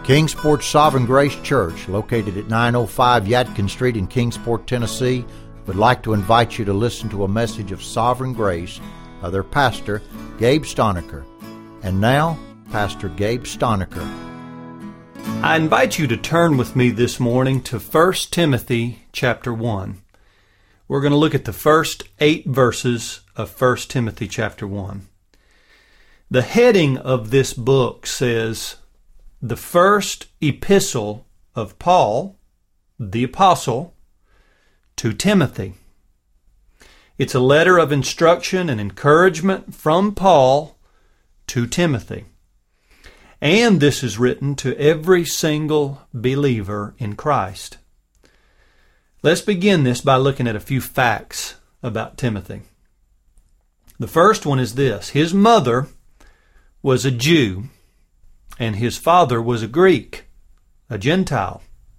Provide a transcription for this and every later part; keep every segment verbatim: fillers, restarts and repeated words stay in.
Kingsport Sovereign Grace Church, located at nine oh five Yadkin Street in Kingsport, Tennessee, would like to invite you to listen to a message of sovereign grace by their pastor, Gabe Stonecker. And now, Pastor Gabe Stonecker. I invite you to turn with me this morning to First Timothy chapter one. We're going to look at the first eight verses of First Timothy chapter one. The heading of this book says, The First Epistle of Paul, the Apostle, to Timothy. It's a letter of instruction and encouragement from Paul to Timothy. And this is written to every single believer in Christ. Let's begin this by looking at a few facts about Timothy. The first one is this. His mother was a Jew, and his father was a Greek, a Gentile,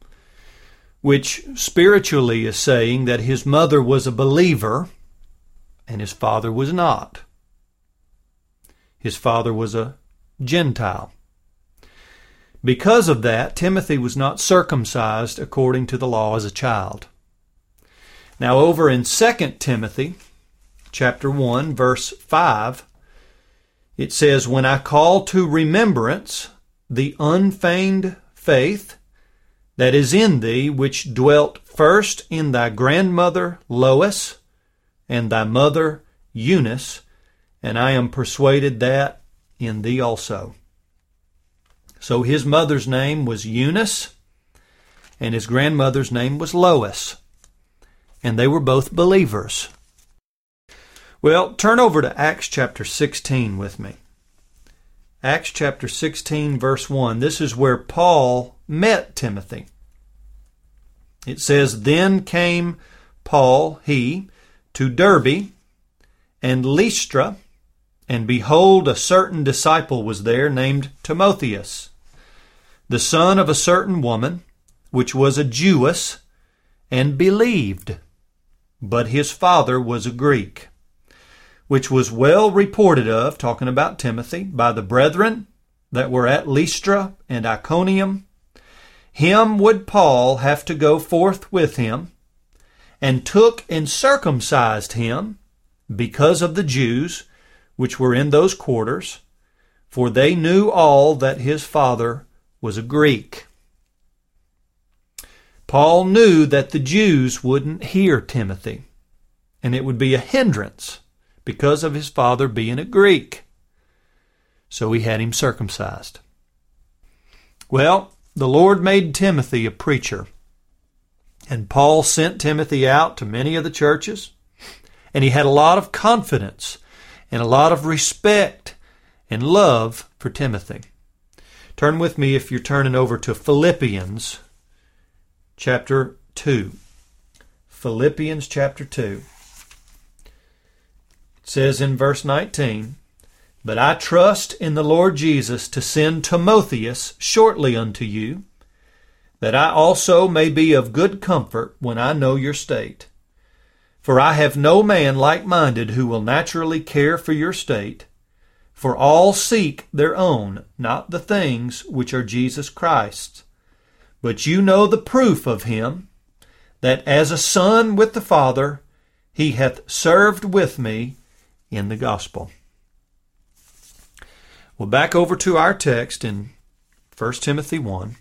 which spiritually is saying that his mother was a believer and his father was not. His father was a Gentile. Because of that, Timothy was not circumcised according to the law as a child. Now over in Second Timothy chapter one, verse five, it says, When I call to remembrance the unfeigned faith that is in thee, which dwelt first in thy grandmother Lois and thy mother Eunice, and I am persuaded that in thee also. So his mother's name was Eunice, and his grandmother's name was Lois, and they were both believers. Well, turn over to Acts chapter sixteen with me. Acts chapter sixteen, verse one. This is where Paul met Timothy. It says, Then came Paul, he, to Derbe and Lystra, and behold, a certain disciple was there named Timotheus, the son of a certain woman, which was a Jewess, and believed, but his father was a Greek, which was well reported of, talking about Timothy, by the brethren that were at Lystra and Iconium. Him would Paul have to go forth with him, and took and circumcised him because of the Jews which were in those quarters, for they knew all that his father was a Greek. Paul knew that the Jews wouldn't hear Timothy, and it would be a hindrance because of his father being a Greek. So he had him circumcised. Well, the Lord made Timothy a preacher, and Paul sent Timothy out to many of the churches, and he had a lot of confidence and a lot of respect and love for Timothy. Turn with me, if you're turning over, to Philippians chapter two. Philippians chapter two. It says in verse nineteen, But I trust in the Lord Jesus to send Timotheus shortly unto you, that I also may be of good comfort when I know your state. For I have no man like-minded who will naturally care for your state, for all seek their own, not the things which are Jesus Christ's. But you know the proof of him, that as a son with the Father, he hath served with me in the gospel. Well, back over to our text in First Timothy one.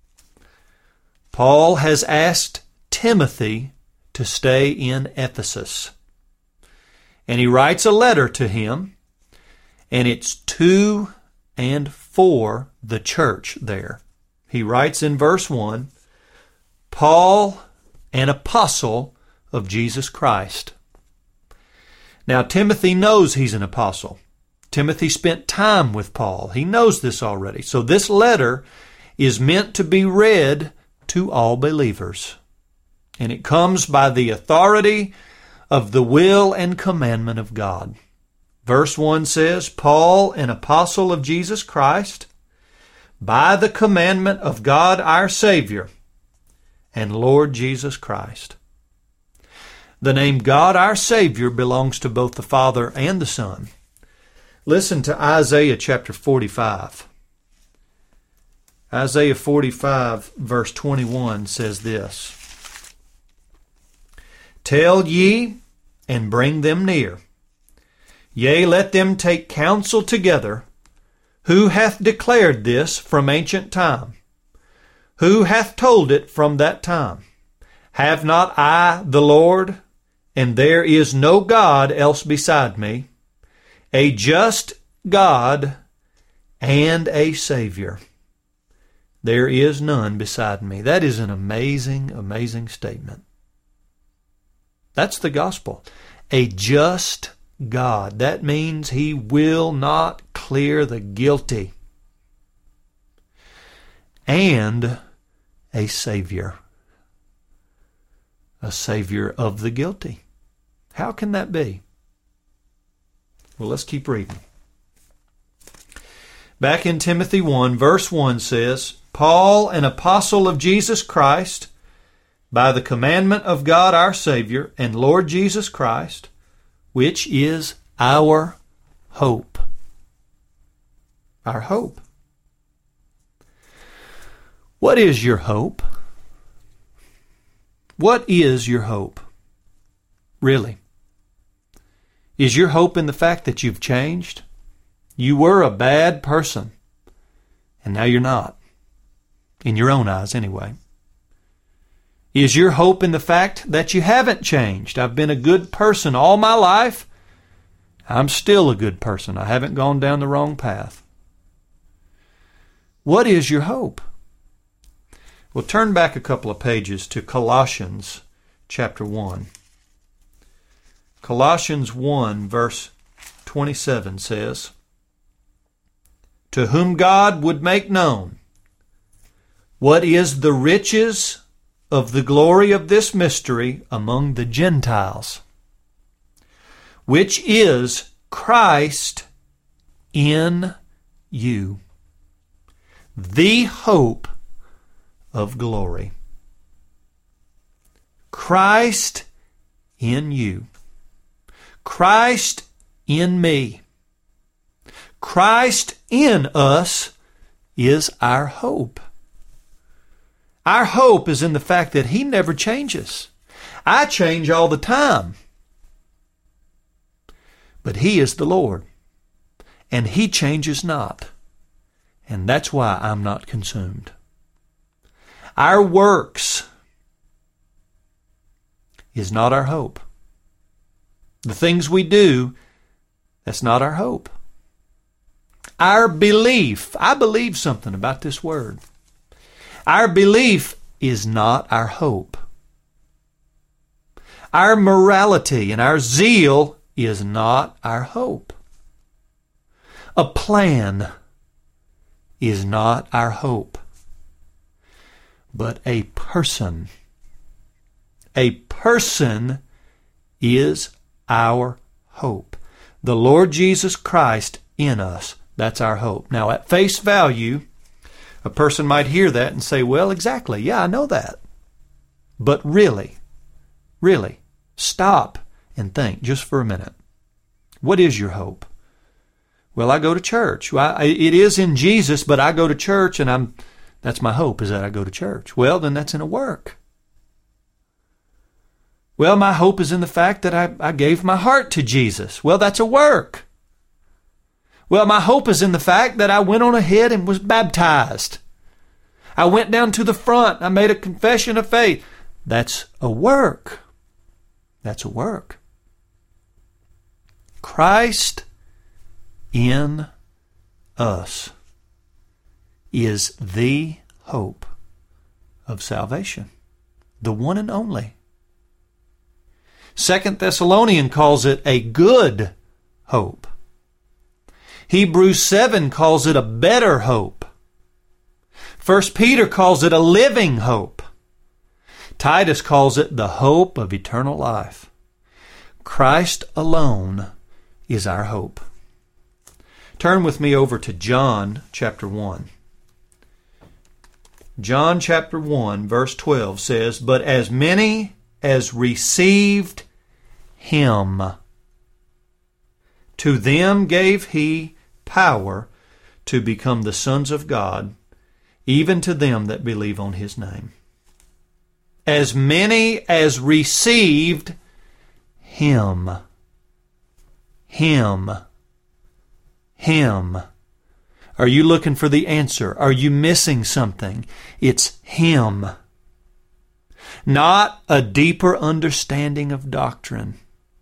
Paul has asked Timothy to stay in Ephesus. And he writes a letter to him, and it's to and for the church there. He writes in verse one, Paul, an apostle of Jesus Christ. Now, Timothy knows he's an apostle. Timothy spent time with Paul. He knows this already. So this letter is meant to be read to all believers. And it comes by the authority of the will and commandment of God. Verse one says, Paul, an apostle of Jesus Christ, by the commandment of God our Savior and Lord Jesus Christ. The name God our Savior belongs to both the Father and the Son. Listen to Isaiah chapter forty-five. Isaiah forty-five, verse twenty-one says this: Tell ye, and bring them near. Yea, let them take counsel together. Who hath declared this from ancient time? Who hath told it from that time? Have not I the Lord, and there is no God else beside me, a just God and a Savior. There is none beside me. That is an amazing, amazing statement. That's the gospel. A just God. That means He will not clear the guilty. And a Savior. A Savior of the guilty. How can that be? Well, let's keep reading. Back in Timothy one, verse one says, Paul, an apostle of Jesus Christ, by the commandment of God our Savior and Lord Jesus Christ, which is our hope. Our hope. What is your hope? What is your hope? Really? Is your hope in the fact that you've changed? You were a bad person, and now you're not. In your own eyes, anyway. Is your hope in the fact that you haven't changed? I've been a good person all my life. I'm still a good person. I haven't gone down the wrong path. What is your hope? Well, turn back a couple of pages to Colossians chapter one. Colossians one, verse twenty-seven says, To whom God would make known what is the riches of the glory of this mystery among the Gentiles, which is Christ in you, the hope of glory. Christ in you. Christ in me. Christ in us is our hope. Our hope is in the fact that He never changes. I change all the time. But He is the Lord, and He changes not. And that's why I'm not consumed. Our works is not our hope. The things we do, that's not our hope. Our belief, I believe something about this word. Our belief is not our hope. Our morality and our zeal is not our hope. A plan is not our hope. But a person, a person is our hope. The Lord Jesus Christ in us, that's our hope. Now, at face value, a person might hear that and say, well, exactly, yeah, I know that. But really, really, stop and think just for a minute. What is your hope? Well, I go to church. Well, I, it is in Jesus, but I go to church and I'm, that's my hope, is that I go to church. Well, then that's in a work. Well, my hope is in the fact that I, I gave my heart to Jesus. Well, that's a work. Well, my hope is in the fact that I went on ahead and was baptized. I went down to the front. I made a confession of faith. That's a work. That's a work. Christ in us is the hope of salvation. The one and only. Second Thessalonians calls it a good hope. Hebrews seven calls it a better hope. First Peter calls it a living hope. Titus calls it the hope of eternal life. Christ alone is our hope. Turn with me over to John chapter one. John chapter one, verse twelve says, But as many as received Him, to them gave He power to become the sons of God, even to them that believe on his name. As many as received him. Him. Him. Are you looking for the answer? Are you missing something? It's him. Not a deeper understanding of doctrine.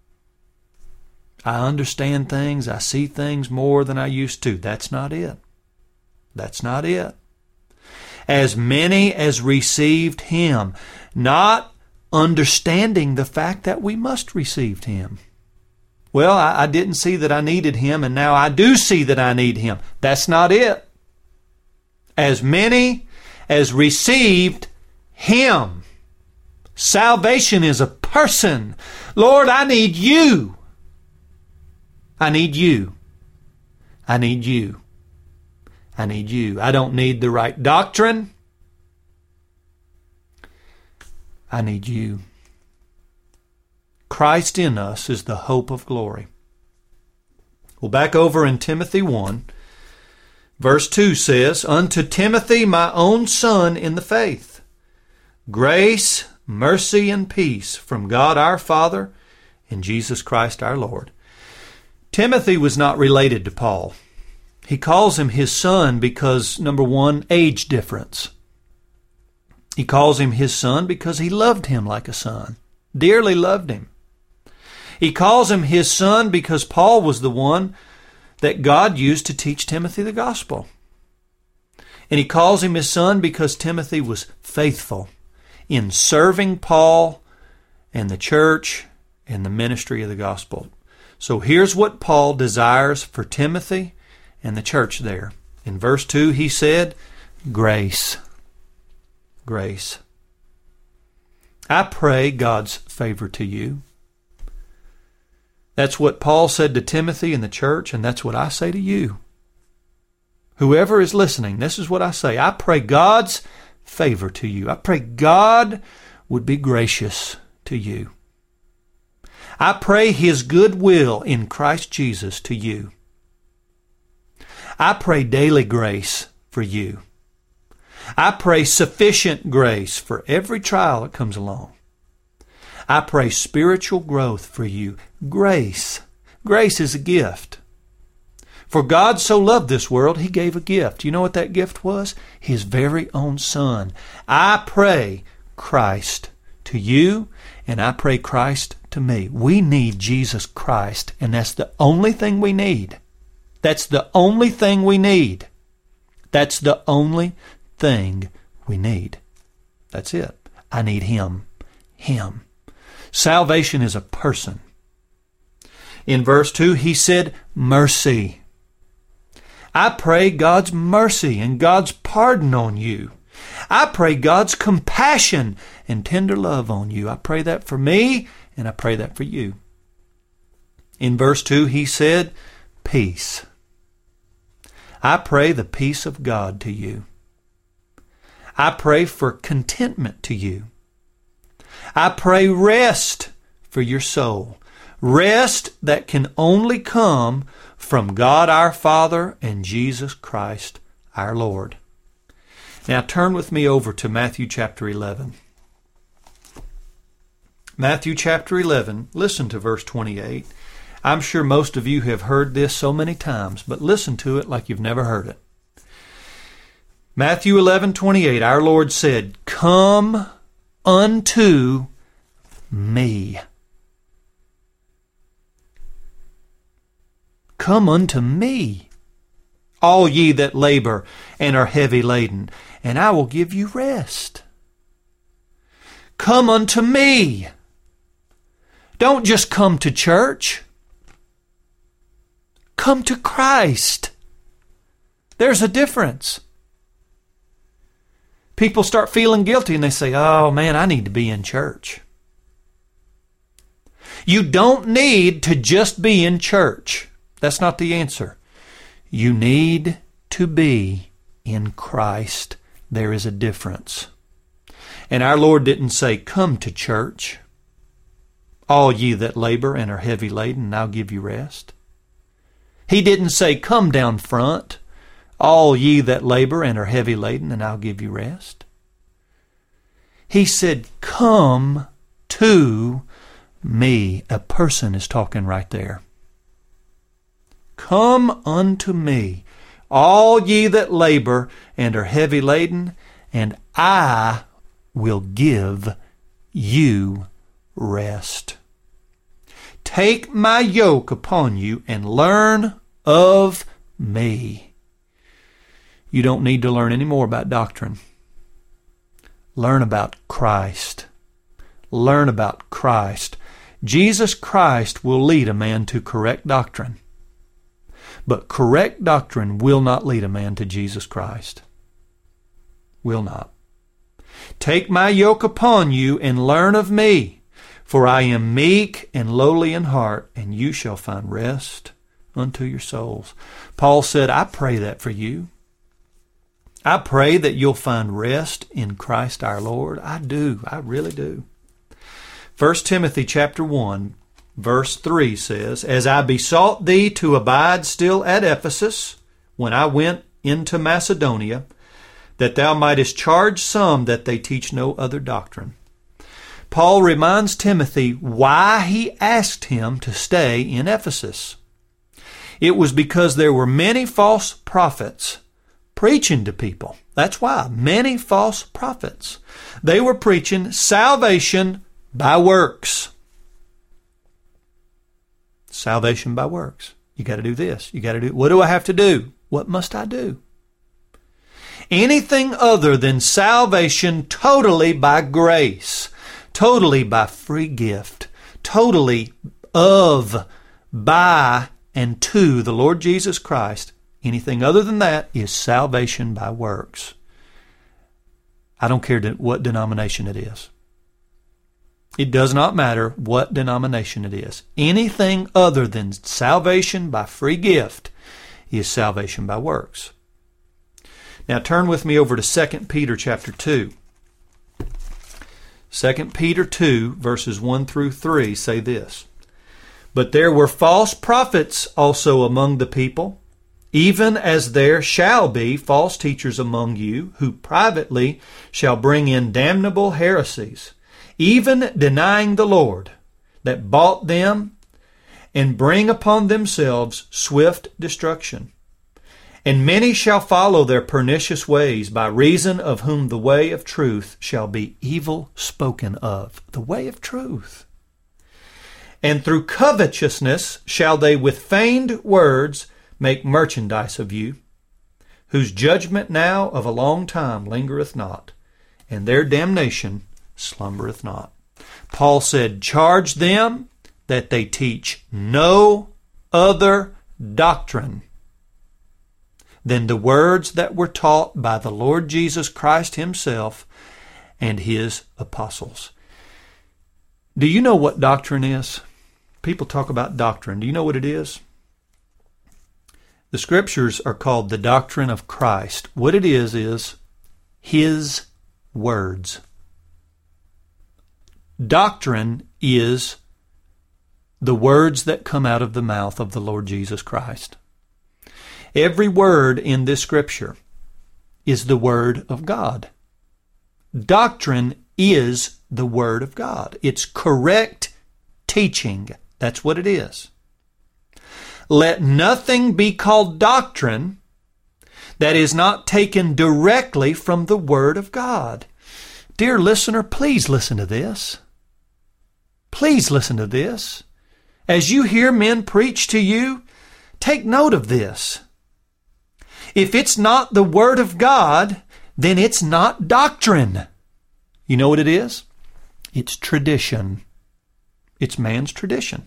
I understand things, I see things more than I used to. That's not it. That's not it. As many as received him, not understanding the fact that we must receive him. Well, I, I didn't see that I needed him, and now I do see that I need him. That's not it. As many as received him. Salvation is a person. Lord, I need you. I need you. I need you. I need you. I don't need the right doctrine. I need you. Christ in us is the hope of glory. Well, back over in Timothy one, verse two says, Unto Timothy, my own son in the faith, grace, mercy, and peace from God our Father and Jesus Christ our Lord. Timothy was not related to Paul. He calls him his son because, number one, age difference. He calls him his son because he loved him like a son, dearly loved him. He calls him his son because Paul was the one that God used to teach Timothy the gospel. And he calls him his son because Timothy was faithful in serving Paul and the church and the ministry of the gospel. So here's what Paul desires for Timothy and the church there. In verse two, he said, grace. Grace. I pray God's favor to you. That's what Paul said to Timothy and the church, and that's what I say to you. Whoever is listening, this is what I say. I pray God's favor to you. I pray God would be gracious to you. I pray His goodwill in Christ Jesus to you. I pray daily grace for you. I pray sufficient grace for every trial that comes along. I pray spiritual growth for you. Grace. Grace is a gift. For God so loved this world, He gave a gift. You know what that gift was? His very own Son. I pray Christ to you, and I pray Christ to me. We need Jesus Christ, and that's the only thing we need. That's the only thing we need. That's the only thing we need. That's it. I need Him. Him. Salvation is a person. In verse two, he said, mercy. I pray God's mercy and God's pardon on you. I pray God's compassion and tender love on you. I pray that for me, and I pray that for you. In verse two, he said, peace. I pray the peace of God to you. I pray for contentment to you. I pray rest for your soul. Rest that can only come from God our Father and Jesus Christ our Lord. Now turn with me over to Matthew chapter eleven. Matthew chapter eleven, listen to verse twenty-eight. I'm sure most of you have heard this so many times, but listen to it like you've never heard it. Matthew eleven twenty-eight, our Lord said, come unto me. Come unto me, all ye that labor and are heavy laden, and I will give you rest. Come unto me. Don't just come to church. Come to Christ. There's a difference. People start feeling guilty and they say, oh man, I need to be in church. You don't need to just be in church. That's not the answer. You need to be in Christ. There is a difference. And our Lord didn't say, come to church, all ye that labor and are heavy laden, and I'll give you rest. He didn't say, come down front, all ye that labor and are heavy laden, and I'll give you rest. He said, come to me. A person is talking right there. Come unto me, all ye that labor and are heavy laden, and I will give you rest. Take my yoke upon you and learn of me. You don't need to learn any more about doctrine. Learn about Christ. Learn about Christ. Jesus Christ will lead a man to correct doctrine. But correct doctrine will not lead a man to Jesus Christ. Will not. Take my yoke upon you and learn of me, for I am meek and lowly in heart, and you shall find rest unto your souls. Paul said, I pray that for you. I pray that you'll find rest in Christ our Lord. I do. I really do. First Timothy chapter one, verse three says, As I besought thee to abide still at Ephesus, when I went into Macedonia, that thou mightest charge some that they teach no other doctrine. Paul reminds Timothy why he asked him to stay in Ephesus. It was because there were many false prophets preaching to people. That's why. Many false prophets. They were preaching salvation by works. Salvation by works. You got to do this. You got to do. What do I have to do? What must I do? Anything other than salvation totally by grace, totally by free gift, totally of, by, and to the Lord Jesus Christ, anything other than that is salvation by works. I don't care what denomination it is. It does not matter what denomination it is. Anything other than salvation by free gift is salvation by works. Now turn with me over to Second Peter chapter two. Second Peter two, verses one through three say this, But there were false prophets also among the people, even as there shall be false teachers among you, who privately shall bring in damnable heresies, even denying the Lord that bought them, and bring upon themselves swift destruction. And many shall follow their pernicious ways, by reason of whom the way of truth shall be evil spoken of. The way of truth. And through covetousness shall they with feigned words make merchandise of you, whose judgment now of a long time lingereth not, and their damnation slumbereth not. Paul said, charge them that they teach no other doctrine than the words that were taught by the Lord Jesus Christ himself and his apostles. Do you know what doctrine is? People talk about doctrine. Do you know what it is? The Scriptures are called the doctrine of Christ. What it is is his words. Doctrine is the words that come out of the mouth of the Lord Jesus Christ. Every word in this Scripture is the Word of God. Doctrine is the Word of God. It's correct teaching. That's what it is. Let nothing be called doctrine that is not taken directly from the Word of God. Dear listener, please listen to this. Please listen to this. As you hear men preach to you, take note of this. If it's not the Word of God, then it's not doctrine. You know what it is? It's tradition. It's man's tradition.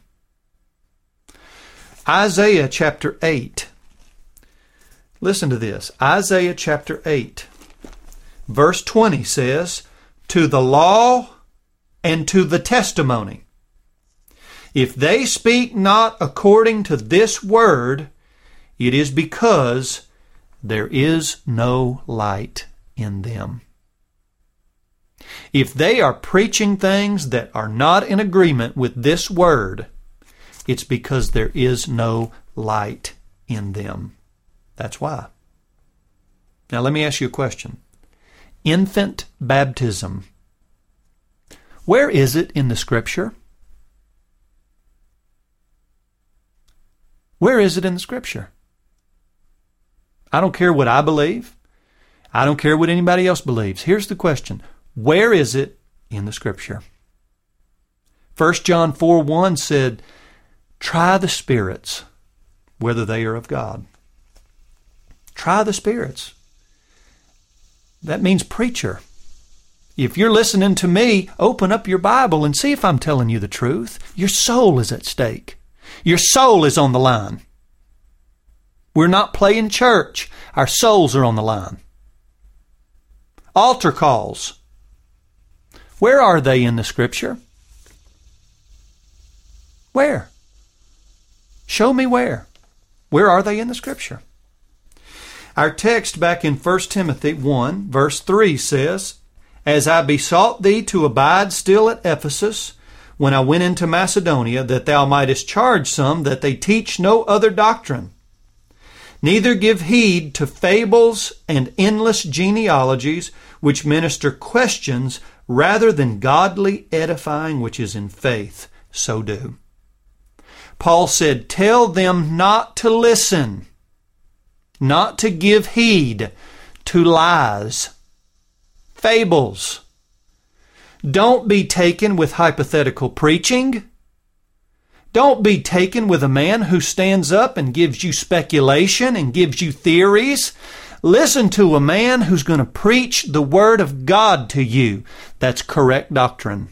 Isaiah chapter eight. Listen to this. Isaiah chapter eight, verse twenty says, To the law and to the testimony. If they speak not according to this word, it is because there is no light in them. If they are preaching things that are not in agreement with this word, it's because there is no light in them. That's why. Now let me ask you a question. Infant baptism. Where is it in the Scripture? Where is it in the Scripture? I don't care what I believe. I don't care what anybody else believes. Here's the question. Where is it in the Scripture? First John four one said, try the spirits, whether they are of God. Try the spirits. That means preacher. If you're listening to me, open up your Bible and see if I'm telling you the truth. Your soul is at stake. Your soul is on the line. We're not playing church. Our souls are on the line. Altar calls. Where are they in the Scripture? Where? Show me where. Where are they in the Scripture? Our text back in First Timothy one, verse three says, As I besought thee to abide still at Ephesus, when I went into Macedonia, that thou mightest charge some that they teach no other doctrine, neither give heed to fables and endless genealogies, which minister questions rather than godly edifying which is in faith, so do. Paul said, tell them not to listen, not to give heed to lies, fables. Don't be taken with hypothetical preaching. Don't be taken with a man who stands up and gives you speculation and gives you theories. Listen to a man who's going to preach the Word of God to you. That's correct doctrine.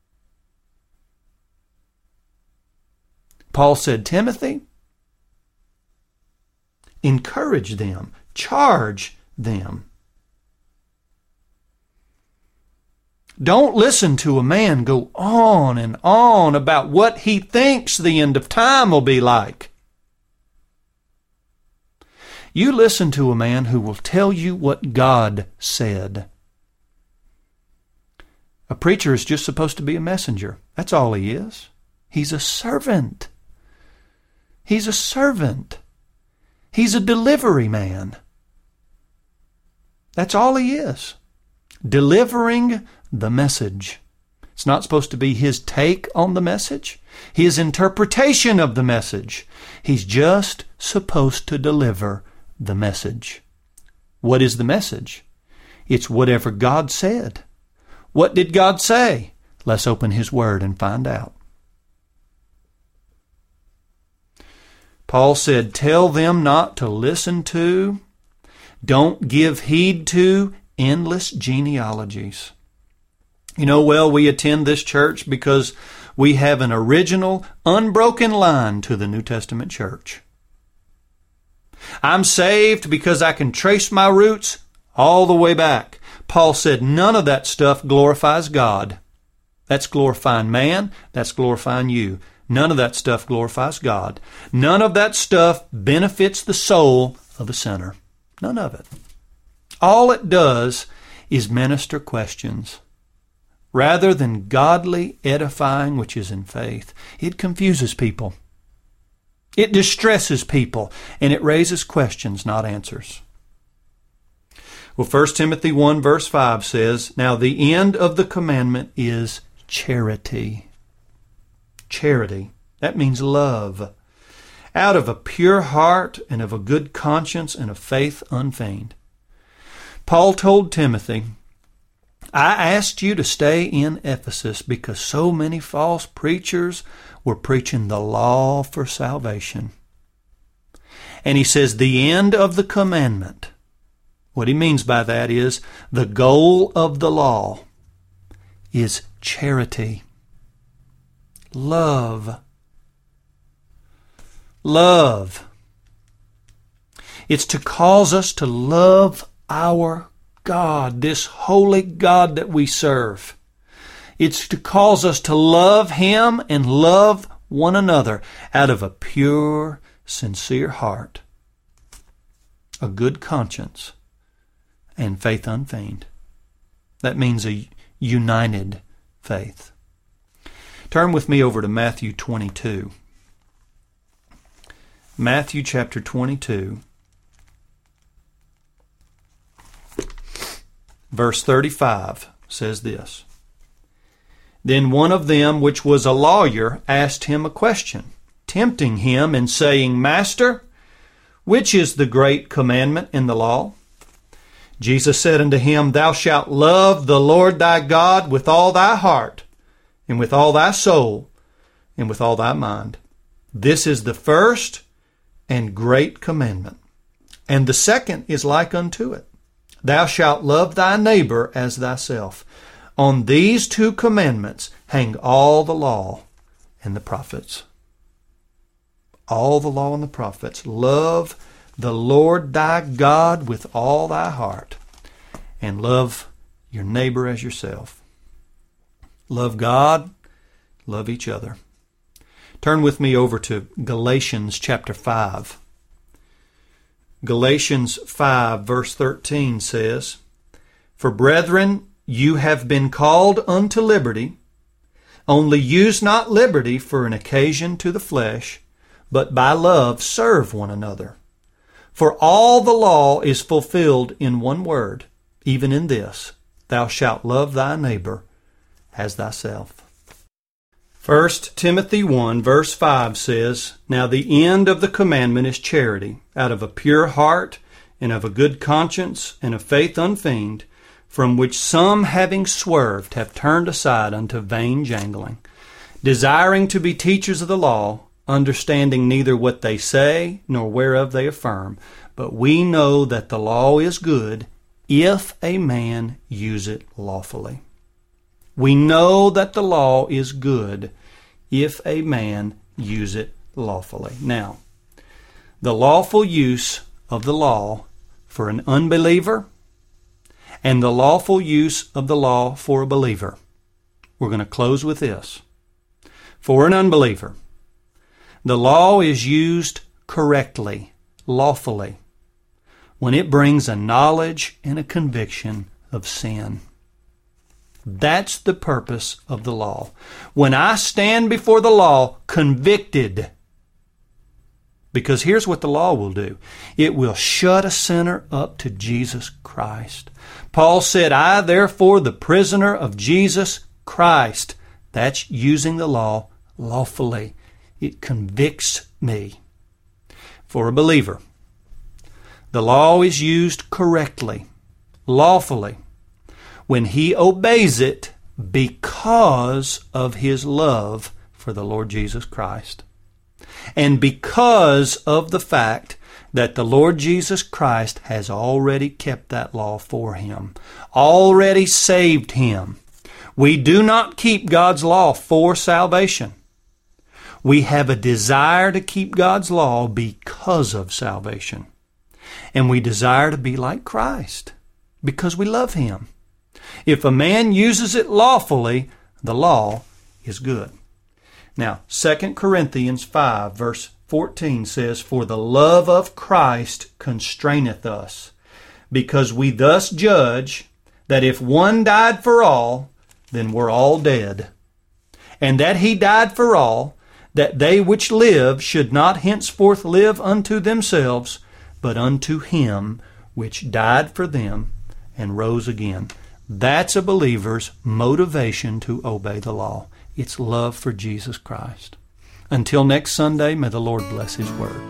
Paul said, Timothy, encourage them, charge them. Don't listen to a man go on and on about what he thinks the end of time will be like. You listen to a man who will tell you what God said. A preacher is just supposed to be a messenger. That's all he is. He's a servant. He's a servant. He's a delivery man. That's all he is. Delivering the message. It's not supposed to be his take on the message, his interpretation of the message. He's just supposed to deliver the message. What is the message? It's whatever God said. What did God say? Let's open His Word and find out. Paul said, tell them not to listen to, don't give heed to endless genealogies. You know, well, we attend this church because we have an original, unbroken line to the New Testament church. I'm saved because I can trace my roots all the way back. Paul said none of that stuff glorifies God. That's glorifying man. That's glorifying you. None of that stuff glorifies God. None of that stuff benefits the soul of a sinner. None of it. All it does is minister questions. Rather than godly edifying which is in faith, it confuses people. It distresses people, and it raises questions, not answers. Well, First Timothy one verse five says, Now the end of the commandment is charity. Charity. That means love. Out of a pure heart and of a good conscience and of faith unfeigned. Paul told Timothy, I asked you to stay in Ephesus because so many false preachers were preaching the law for salvation. And he says the end of the commandment. What he means by that is the goal of the law is charity. Love. Love. It's to cause us to love our God, this holy God that we serve. It's to cause us to love Him and love one another out of a pure, sincere heart, a good conscience, and faith unfeigned. That means a united faith. Turn with me over to Matthew twenty-two. Matthew chapter twenty-two. verse thirty-five says this. Then one of them, which was a lawyer, asked him a question, tempting him and saying, Master, which is the great commandment in the law? Jesus said unto him, Thou shalt love the Lord thy God with all thy heart, and with all thy soul, and with all thy mind. This is the first and great commandment. And the second is like unto it. Thou shalt love thy neighbor as thyself. On these two commandments hang all the law and the prophets. All the law and the prophets. Love the Lord thy God with all thy heart, and love your neighbor as yourself. Love God, love each other. Turn with me over to Galatians chapter five. Galatians five verse thirteen says, For brethren, you have been called unto liberty, only use not liberty for an occasion to the flesh, but by love serve one another. For all the law is fulfilled in one word, even in this, Thou shalt love thy neighbor as thyself. First Timothy one verse five says, Now the end of the commandment is charity, out of a pure heart, and of a good conscience, and of faith unfeigned, from which some, having swerved, have turned aside unto vain jangling, desiring to be teachers of the law, understanding neither what they say, nor whereof they affirm. But we know that the law is good, if a man use it lawfully. We know that the law is good, if a man use it lawfully. Now, the lawful use of the law for an unbeliever, and the lawful use of the law for a believer. We're going to close with this. For an unbeliever, the law is used correctly, lawfully, when it brings a knowledge and a conviction of sin. That's the purpose of the law. When I stand before the law convicted, because here's what the law will do. It will shut a sinner up to Jesus Christ. Paul said, I, therefore, the prisoner of Jesus Christ. That's using the law lawfully. It convicts me. For a believer, the law is used correctly, lawfully, when he obeys it because of his love for the Lord Jesus Christ. And because of the fact that the Lord Jesus Christ has already kept that law for him, already saved him. We do not keep God's law for salvation. We have a desire to keep God's law because of salvation. And we desire to be like Christ because we love him. If a man uses it lawfully, the law is good. Now, Second Corinthians five, verse fourteen says, For the love of Christ constraineth us, because we thus judge that if one died for all, then we're all dead. And that he died for all, that they which live should not henceforth live unto themselves, but unto him which died for them and rose again. That's a believer's motivation to obey the law. It's love for Jesus Christ. Until next Sunday, may the Lord bless his word.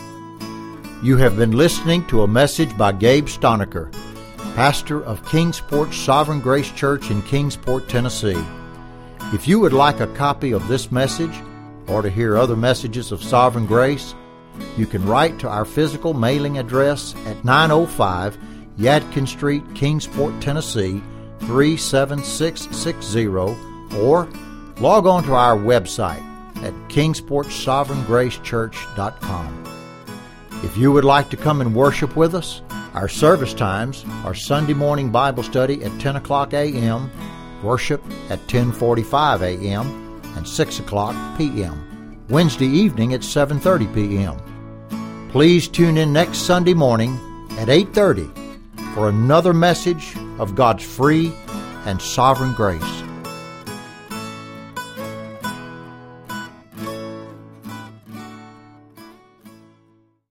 You have been listening to a message by Gabe Stonecker, pastor of Kingsport Sovereign Grace Church in Kingsport, Tennessee. If you would like a copy of this message or to hear other messages of Sovereign Grace, you can write to our physical mailing address at nine oh five Yadkin Street, Kingsport, Tennessee, three seven six six zero, or log on to our website at kingsport sovereign grace church dot com. If you would like to come and worship with us, our service times are Sunday morning Bible study at ten o'clock a.m., worship at ten forty-five a.m., and six o'clock p.m. Wednesday evening at seven thirty p.m. Please tune in next Sunday morning at eight thirty for another message of God's free and sovereign grace.